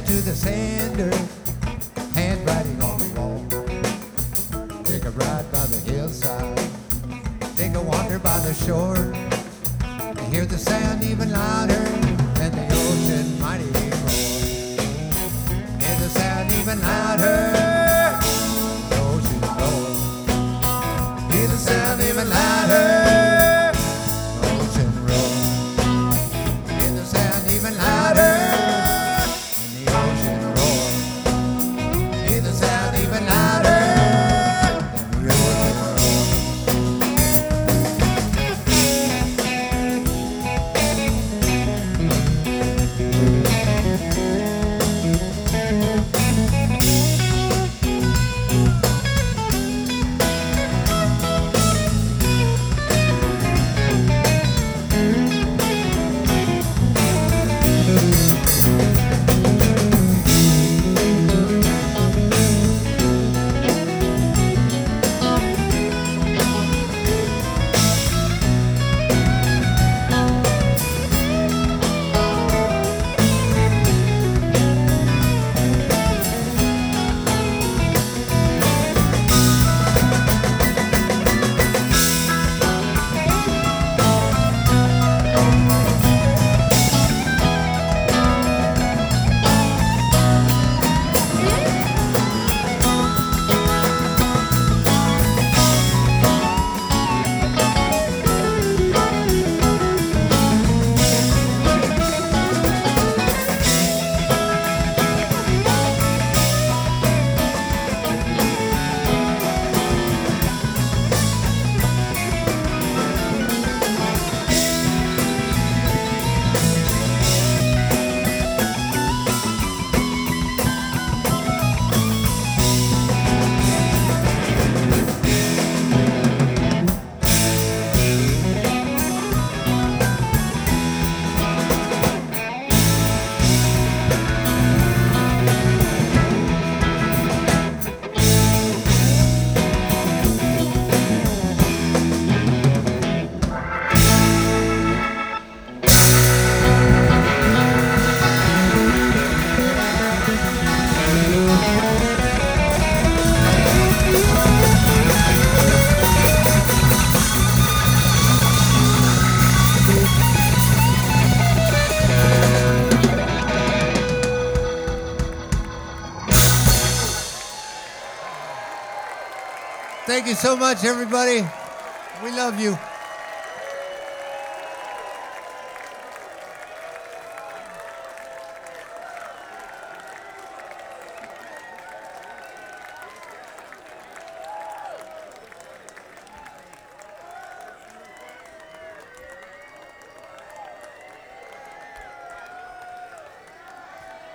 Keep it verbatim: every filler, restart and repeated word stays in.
headed to the sander, handwriting on the wall. Take a ride by the hillside, take a wander by the shore. Hear the sound even louder than the ocean mighty roar. Hear the sound even louder, the ocean roar. Hear the sound even louder, the ocean roar. Hear the sound even louder than the ocean roar. Hear the sound even louder than the ocean roar. Thank you so much, everybody. We love you.